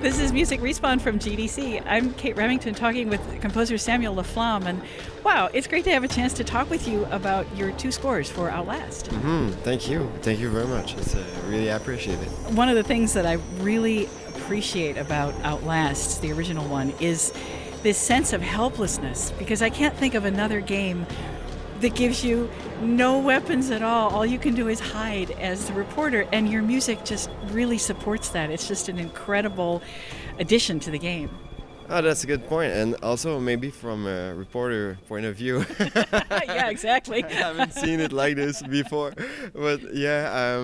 This is Music Respawn from GDC. I'm Kate Remington talking with composer Samuel Laflamme, and wow, it's great to have a chance to talk with you about your two scores for Outlast. Thank you. Thank you very much. It's really appreciate it. One of the things that I really appreciate about Outlast, the original one, is this sense of helplessness, because I can't think of another game that gives you no weapons at all. All you can do is hide as the reporter, and your music just really supports that. It's just an incredible addition to the game. Oh, that's a good point. And also maybe from a reporter point of view. Yeah, exactly. I haven't seen it like this before. But yeah,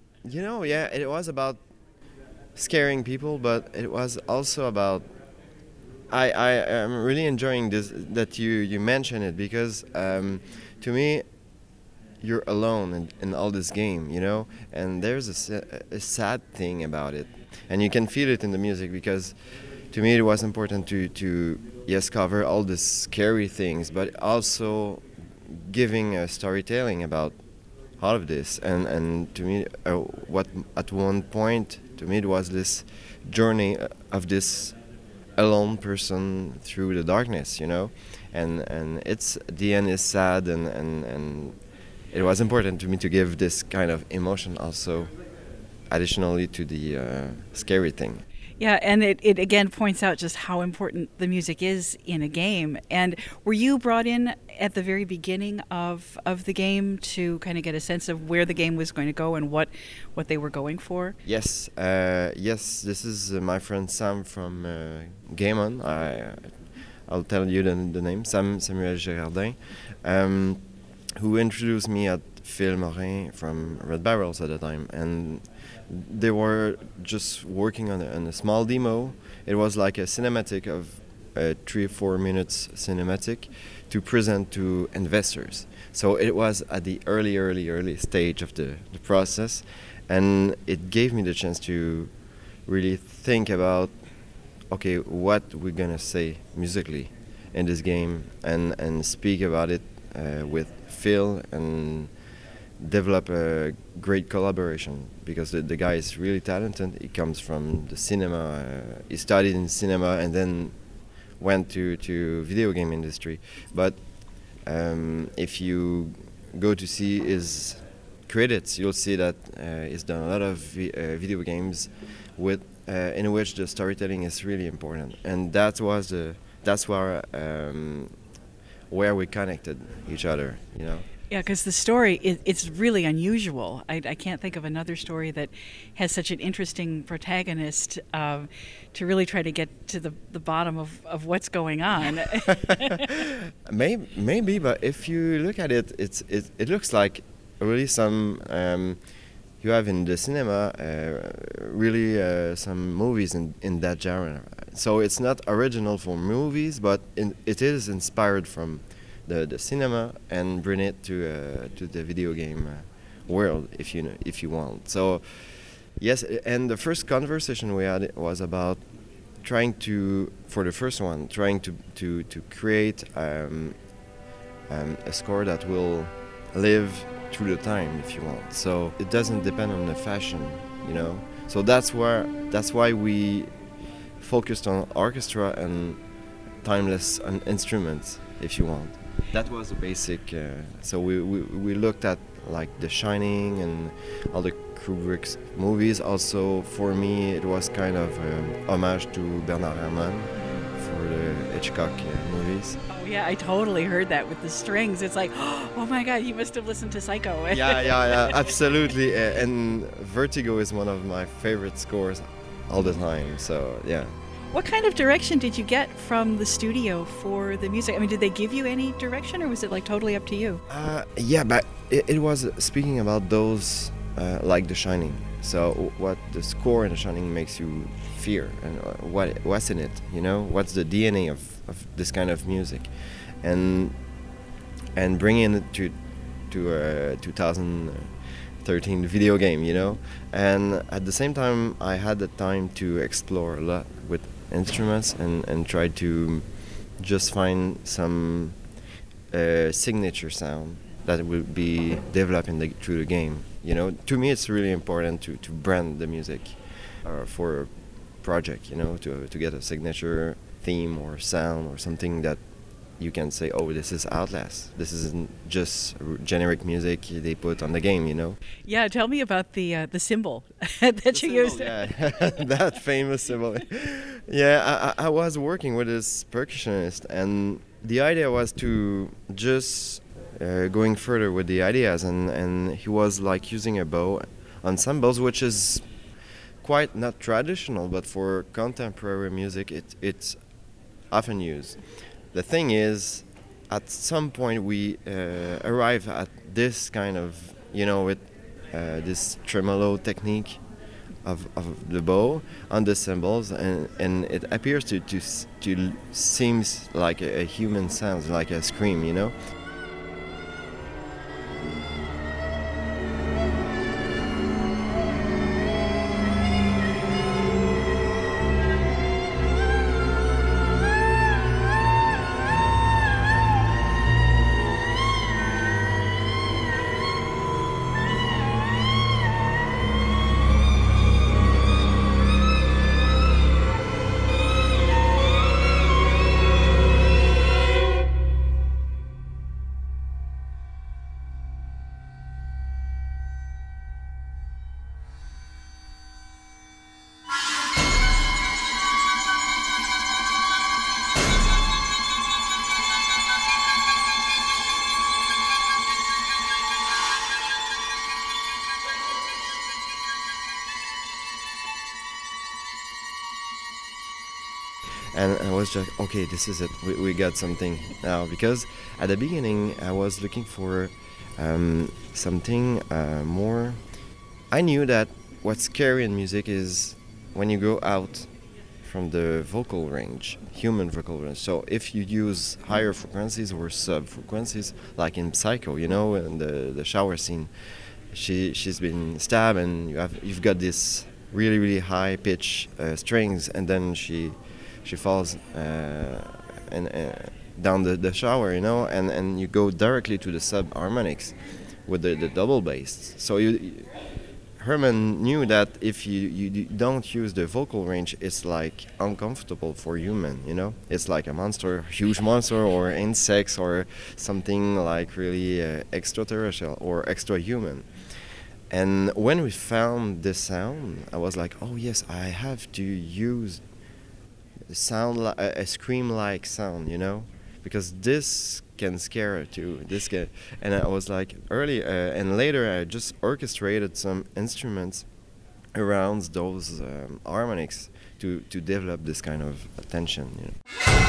it was about scaring people, but it was also about I am really enjoying this that you mention it, because to me you're alone in all this game, and there's a sad thing about it, and you can feel it in the music, because to me it was important to yes, cover all the scary things, but also giving a storytelling about all of this, and to me what at one point to me it was this journey of this alone person through the darkness, and it's the end is sad, and it was important to me to give this kind of emotion also additionally to the scary thing. Yeah, and it again points out just how important the music is in a game. And were you brought in at the very beginning of the game to kind of get a sense of where the game was going to go and what they were going for? Yes, this is my friend Sam from Game On. I'll tell you the name, Samuel Girardin, who introduced me at Phil Morin from Red Barrels at the time, and they were just working on a small demo. It was like a cinematic of 3 or 4 minutes cinematic to present to investors. So it was at the early stage of the process, and it gave me the chance to really think about, okay, what we're gonna say musically in this game, and speak about it with Phil, and develop a great collaboration, because the guy is really talented. He comes from the cinema, he studied in cinema and then went to video game industry. But if you go to see his credits, you'll see that he's done a lot of video games with in which the storytelling is really important, and that's where we connected each other, Yeah, because the story, it's really unusual. I can't think of another story that has such an interesting protagonist to really try to get to the bottom of what's going on. Maybe, but if you look at it, it looks like really some you have in the cinema really some movies in that genre. So it's not original for movies, but it is inspired from the cinema, and bring it to the video game world, if you want. So yes, and the first conversation we had was about trying to create a score that will live through the time, if you want. So it doesn't depend on the fashion, So that's why we focused on orchestra and timeless instruments, if you want. That was the basic. So we looked at like The Shining and all the Kubrick's movies. Also, for me, it was kind of homage to Bernard Herrmann for the Hitchcock movies. Oh yeah, I totally heard that with the strings. It's like, oh my God, you must have listened to Psycho. yeah, absolutely. And Vertigo is one of my favorite scores all the time. So yeah. What kind of direction did you get from the studio for the music? I mean, did they give you any direction, or was it like totally up to you? Yeah, but it was speaking about those like The Shining. So what the score in The Shining makes you fear, and what's in it, What's the DNA of this kind of music, and bringing it to 2013 video game, And at the same time, I had the time to explore a lot with instruments and try to just find some signature sound that will be developed through the game. To me, it's really important to brand the music for project, you know, to get a signature theme or sound or something that you can say, oh, this is Outlast. This isn't just generic music they put on the game, you know. Yeah, tell me about the symbol that you used. Yeah, that famous symbol. Yeah, I was working with this percussionist, and the idea was to just going further with the ideas, and he was like using a bow ensembles, which is quite not traditional, but for contemporary music, it's often used. The thing is, at some point we arrive at this kind of, you know, with this tremolo technique of the bow on the cymbals, and it appears to seems like a human sound, like a scream, you know. And I was just, okay, this is it. We got something now. Because at the beginning, I was looking for something more. I knew that what's scary in music is when you go out from the vocal range, human vocal range. So if you use higher frequencies or sub frequencies, like in Psycho, you know, in the shower scene, she's been stabbed, and you've got this really high pitch strings, and then she falls down the shower, you know, and you go directly to the sub harmonics with the double bass. So Herman knew that if you don't use the vocal range, it's like uncomfortable for human, you know. It's like a monster, huge monster, or insects, or something like really extraterrestrial or extra human. And when we found this sound, I was like, oh yes, I have to use sound like a scream-like sound, you know, because this can scare her too. And I was like, and later I just orchestrated some instruments around those harmonics to develop this kind of tension, you know.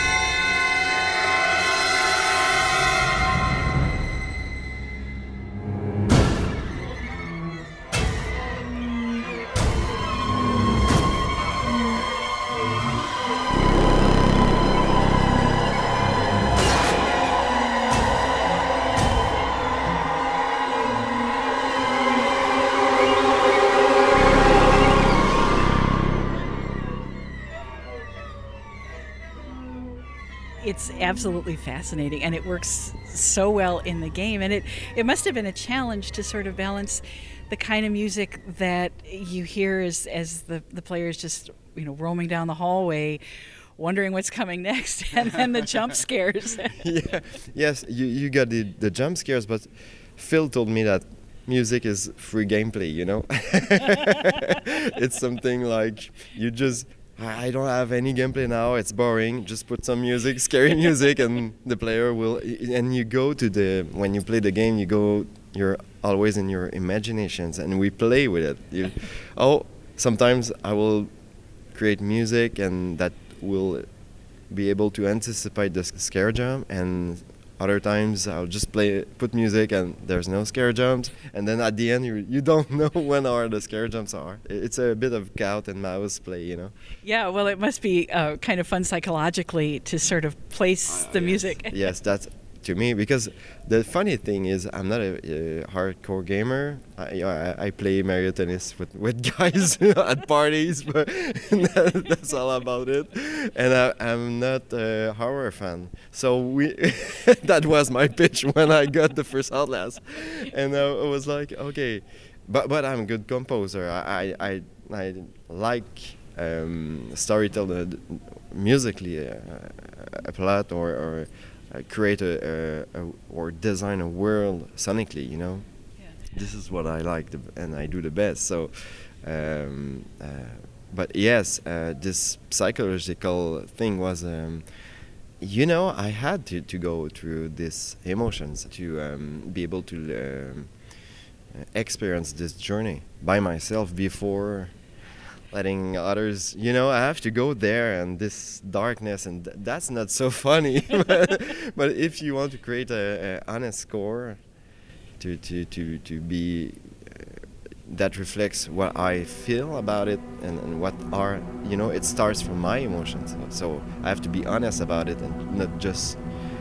It's absolutely fascinating, and it works so well in the game. And it must have been a challenge to sort of balance the kind of music that you hear as the players just, you know, roaming down the hallway, wondering what's coming next, and then the jump scares. Yeah, yes, you got the jump scares, but Phil told me that music is free gameplay, you know. It's something like I don't have any gameplay now, it's boring, just put some music, scary music, and the player will, and you go to when you play the game, you're always in your imaginations, and we play with it. Sometimes I will create music, and that will be able to anticipate the scare jump, and other times I'll just put music, and there's no scare jumps, and then at the end you don't know when the scare jumps are. It's a bit of cat and mouse play, you know. Yeah, well, it must be kind of fun psychologically to sort of place the music. Yes, that's to me, because the funny thing is I'm not a hardcore gamer. I play Mario Tennis with guys at parties, but that's all about it. And I'm not a horror fan. So that was my pitch when I got the first Outlast. And I was like, okay, but I'm a good composer. I like storytell musically a plot or create or design a world sonically, you know. Yeah. This is what I like and I do the best. So, but yes, this psychological thing was, you know, I had to go through these emotions to be able to experience this journey by myself before letting others, you know. I have to go there and this darkness, and that's not so funny. But if you want to create a honest score to be that reflects what I feel about it and what are, you know, it starts from my emotions. So I have to be honest about it and not just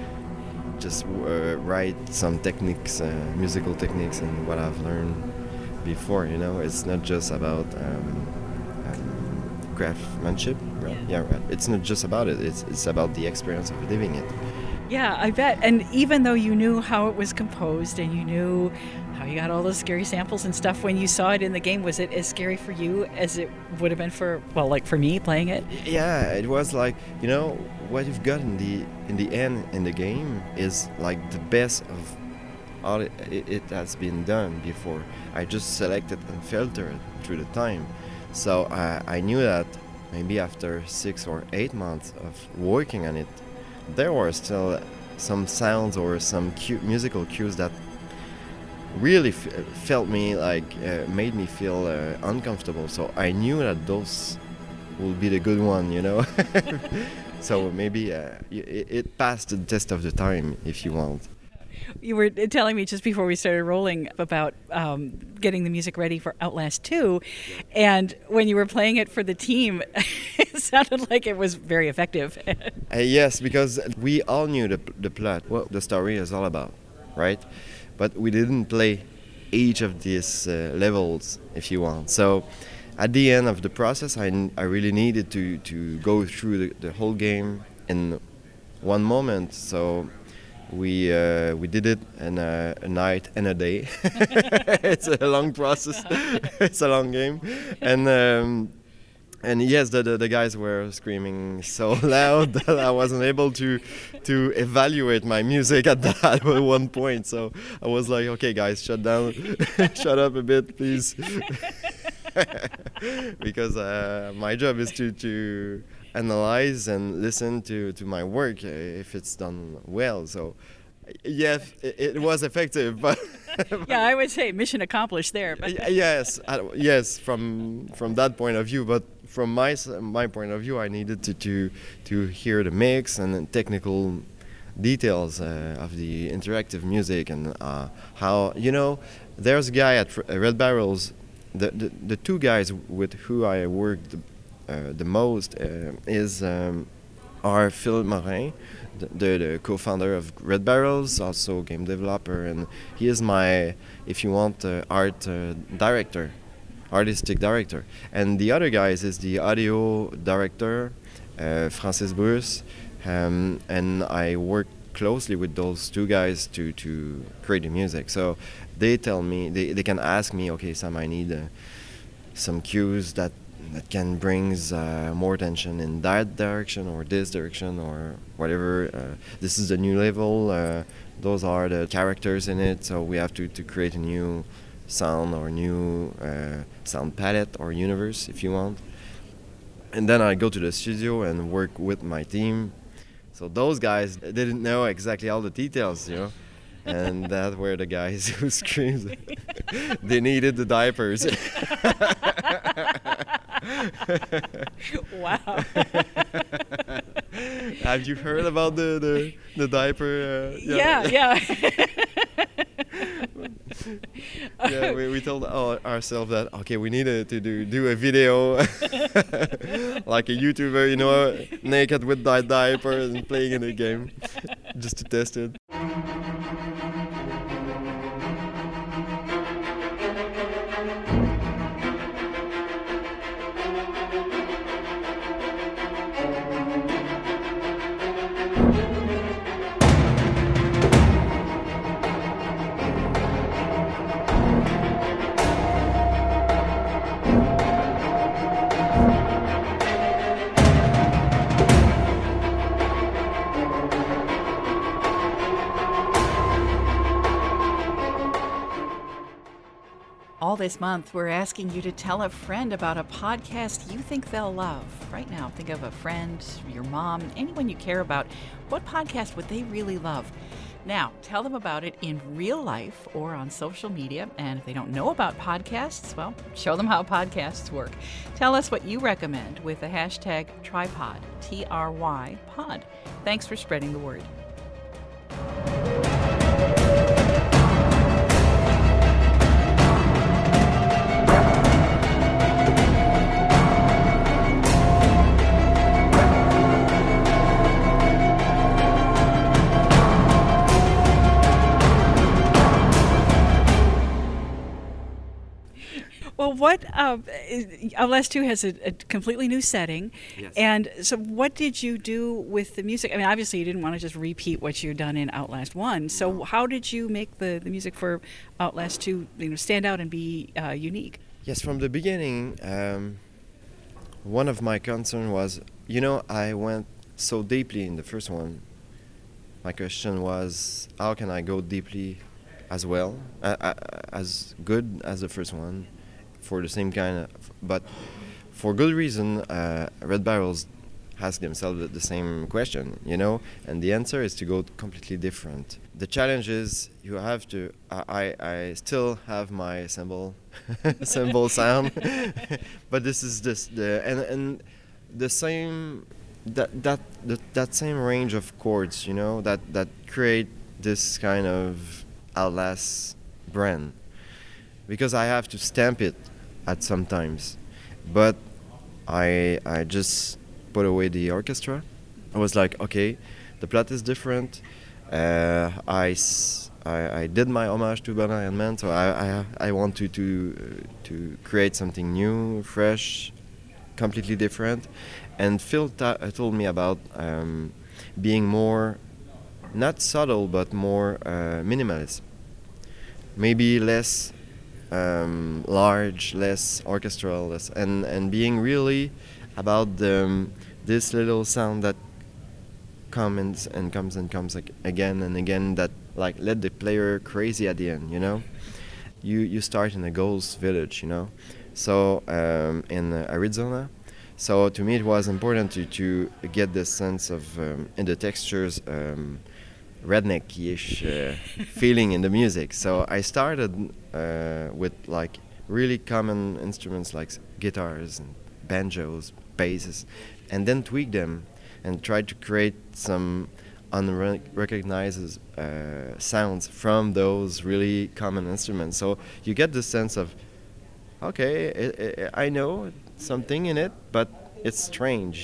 write some techniques, musical techniques and what I've learned before, you know. It's not just about craftsmanship, right? Yeah, right. It's not just about it. It's about the experience of living it. Yeah, I bet. And even though you knew how it was composed and you knew how you got all those scary samples and stuff, when you saw it in the game, was it as scary for you as it would have been for, well, like for me playing it? Yeah, it was like, you know, what you've got in the end in the game is like the best of all it has been done before. I just selected and filtered through the time. So I knew that maybe after 6 or 8 months of working on it, there were still some sounds or some musical cues that really felt me like made me feel uncomfortable. So I knew that those will be the good one, you know. So maybe it passed the test of the time, if you want. You were telling me just before we started rolling about getting the music ready for Outlast 2, and when you were playing it for the team, it sounded like it was very effective. Yes, because we all knew the plot, what the story is all about, right? But we didn't play each of these levels, if you want. So at the end of the process, I really needed to go through the whole game in one moment. So we did it in a night and a day. It's a long process. It's a long game, and yes, the guys were screaming so loud that I wasn't able to evaluate my music at one point. So I was like, okay, guys, shut down, shut up a bit, please, because my job is to analyze and listen to my work if it's done well. So yes, it was effective, but yeah, I would say mission accomplished there. But yes, yes, from that point of view. But from my point of view, I needed to hear the mix and the technical details of the interactive music and how, you know, there's a guy at Red Barrels. The two guys with who I worked the most are Phil Morin, the co-founder of Red Barrels, also game developer, and he is my, if you want, artistic director. And the other guys is the audio director, Francis Bruce, and I work closely with those two guys to create the music. So they tell me, they can ask me, okay, Sam, I need some cues that can brings more tension in that direction or this direction or whatever. This is the new level. Those are the characters in it. So we have to create a new sound or new sound palette or universe, if you want. And then I go to the studio and work with my team. So those guys didn't know exactly all the details, you know. And that were the guys who screamed. They needed the diapers. Wow. Have you heard about the diaper? Yeah. Yeah, we told ourselves that, okay, we needed to do a video like a YouTuber, you know, naked with that diaper and playing in a game just to test it. this month, we're asking you to tell a friend about a podcast you think they'll love. Right now, think of a friend, your mom, anyone you care about. What podcast would they really love? Now, tell them about it in real life or on social media. And if they don't know about podcasts, well, show them how podcasts work. Tell us what you recommend with the hashtag Trypod, TRY pod. Thanks for spreading the word. Well, what Outlast 2 has a completely new setting, Yes. and so what did you do with the music? I mean, obviously you didn't want to just repeat what you'd done in Outlast 1, so how did you make the music for Outlast 2 stand out and be unique? Yes, from the beginning, one of my concern was, I went so deeply in the first one. My question was, how can I go deeply as well, as good as the first one, for the same kind of, but for good reason, Red Barrels ask themselves the same question, and the answer is to go completely different. The challenge is you have to, I still have my cymbal sound, but this is and the same, that same range of chords, that create this kind of Outlast brand, because I have to stamp it at some times, but I just put away the orchestra. I was like, okay, the plot is different. I did my homage to Bernard Herrmann, so I want to create something new, fresh, completely different. And Phil told me about being more, not subtle, but more minimalist. Maybe less large, less orchestral, and being really about this little sound that comes and comes again and again, that let the player crazy at the end, You start in a ghost village, so in Arizona. So to me it was important to get this sense of, in the textures, redneck-ish feeling in the music. So I started with really common instruments like guitars and banjos, basses, and then tweak them and try to create some unrecognized sounds from those really common instruments. So you get the sense of, okay, I know something in it, but it's strange,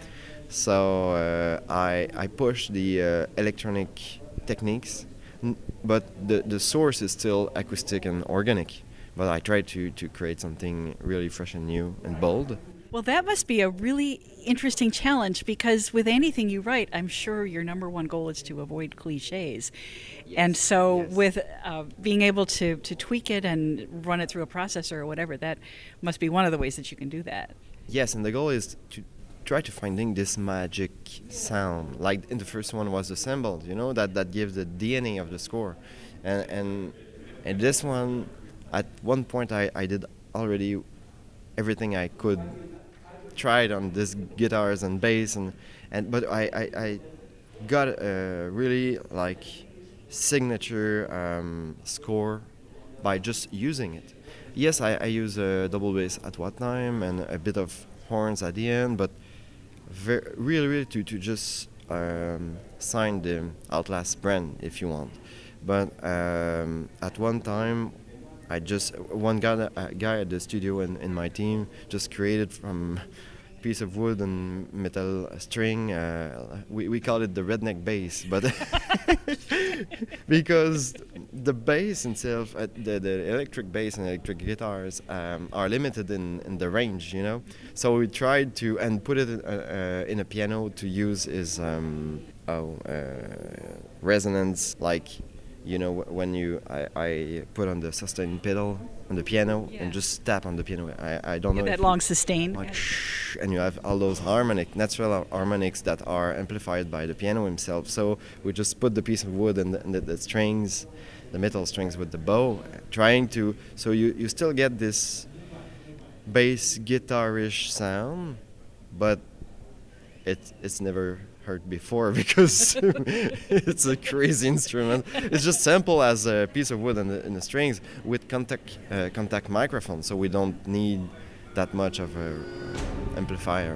So I push the electronic techniques, but the source is still acoustic and organic. But I try to create something really fresh and new and bold. Well, that must be a really interesting challenge, because with anything you write, I'm sure your number one goal is to avoid cliches. Yes. And so with being able to tweak it and run it through a processor or whatever, that must be one of the ways that you can do that. Yes, and the goal is to try to finding this magic sound. Like in the first one was the cymbal, that gives the DNA of the score. And this one, at one point I did already everything I could, tried on this guitars and bass, but I got a really signature score by just using it. Yes, I use a double bass at one time and a bit of horns at the end, but really to just sign the Outlast brand, if you want. But at one time, one guy at the studio in my team just created from a piece of wood and metal string. We call it the redneck bass, but because the bass itself, the electric bass and electric guitars are limited in the range, So we tried to and put it in a piano to use is resonance, when I put on the sustain pedal on the piano and just tap on the piano. I don't know that long sustain. And you have all those natural harmonics that are amplified by the piano himself. So we just put the piece of wood and the strings the metal strings with the bow, trying to, so you still get this bass guitarish sound, but it's never heard before because it's a crazy instrument. It's just simple as a piece of wood and the strings with contact microphone, so we don't need that much of a amplifier.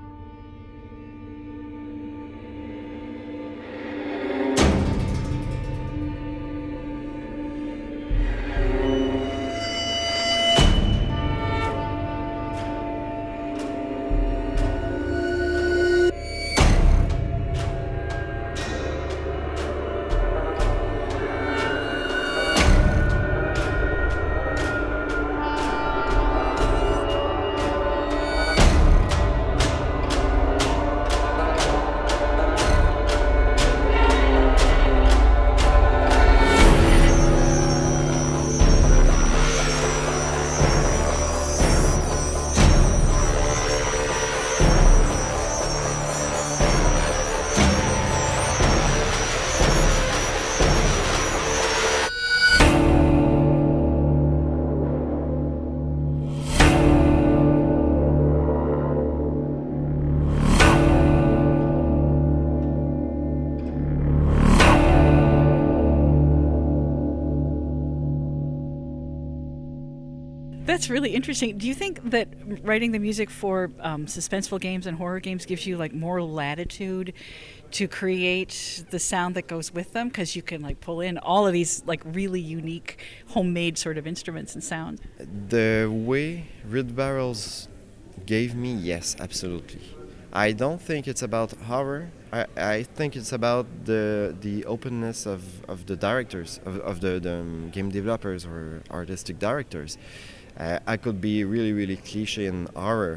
That's really interesting. Do you think that writing the music for suspenseful games and horror games gives you like more latitude to create the sound that goes with them, because you can like pull in all of these like really unique homemade sort of instruments and sound? The way Red Barrels gave me, yes, absolutely. I don't think it's about horror. I think it's about the openness of the directors, of the game developers or artistic directors. I could be really, really cliche in horror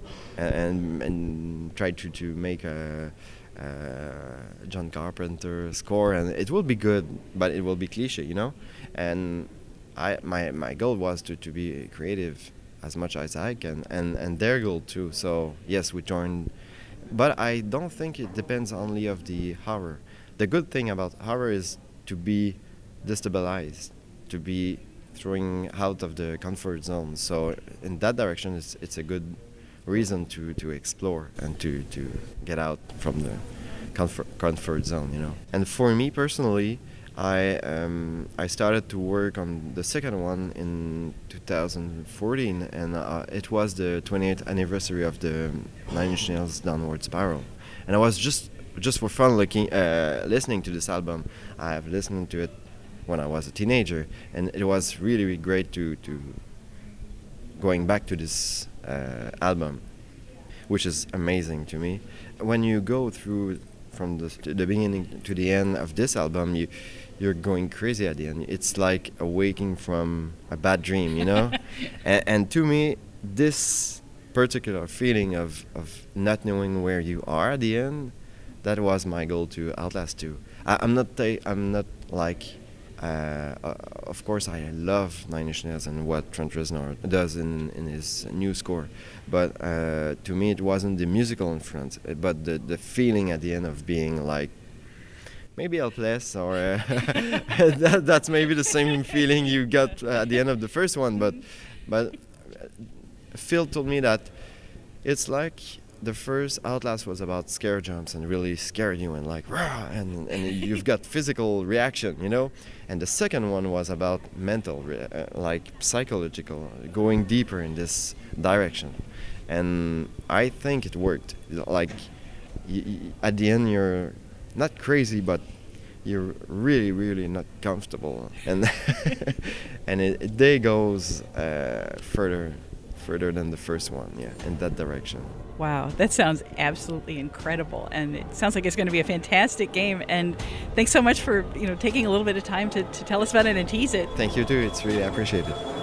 and try to make a John Carpenter score, and it will be good, but it will be cliche, you know? And my goal was to be creative as much as I can, and their goal too. So yes, we joined, but I don't think it depends only of the horror. The good thing about horror is to be destabilized, to be throwing out of the comfort zone. So in that direction, it's a good reason to explore and to get out from the comfort zone, you know. And for me personally, I started to work on the second one in 2014, and it was the 20th anniversary of the Nine Inch Nails Downward Spiral. And I was just for fun listening to this album. I've listened to it when I was a teenager, and it was really, really great to going back to this album, which is amazing to me. When you go through from the beginning to the end of this album, you're going crazy at the end. It's like awaking from a bad dream, you know? and to me, this particular feeling of not knowing where you are at the end, that was my goal to Outlast 2. I'm not like, of course I love Nine Inch Nails and what Trent Reznor does in his new score, but to me it wasn't the musical influence, but the feeling at the end of being like, maybe helpless, or that's maybe the same feeling you got at the end of the first one, but Phil told me that it's like the first Outlast was about scare jumps and really scared you and like rah, and you've got physical reaction, you know, and the second one was about mental, like psychological, going deeper in this direction, and I think it worked. Like at the end you're not crazy, but you're really, really not comfortable, and and it day goes further than the first one, yeah, in that direction. Wow, that sounds absolutely incredible, and it sounds like it's going to be a fantastic game. And thanks so much for taking a little bit of time to tell us about it and tease it. Thank you too. It's really appreciated.